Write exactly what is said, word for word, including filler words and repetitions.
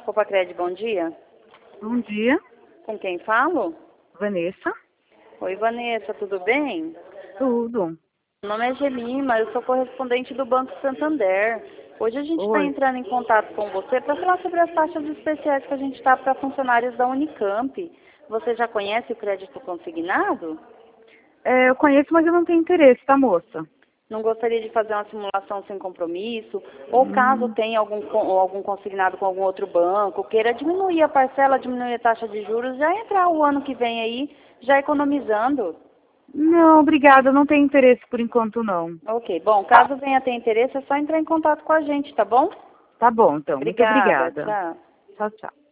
Copacred, bom dia. Bom dia, Com quem falo? Vanessa. Oi, Vanessa, tudo bem? Tudo. Meu nome é Gelima, eu sou correspondente do Banco Santander. Hoje a gente está Oi. entrando em contato com você para falar sobre as taxas especiais que a gente está para funcionários da Unicamp. Você já conhece o crédito consignado? É, eu conheço, mas eu não tenho interesse, tá, moça? Não gostaria de fazer uma simulação sem compromisso? Ou caso Hum, tenha algum, con- algum consignado com algum outro banco, queira diminuir a parcela, diminuir a taxa de juros, já entrar o ano que vem aí, já economizando. não, obrigada, eu não tenho interesse por enquanto, não. Ok, bom, caso venha ter interesse, é só entrar em contato com a gente, tá bom? Tá bom, então. Muito Obrigada, obrigada. tchau. Tchau, tchau.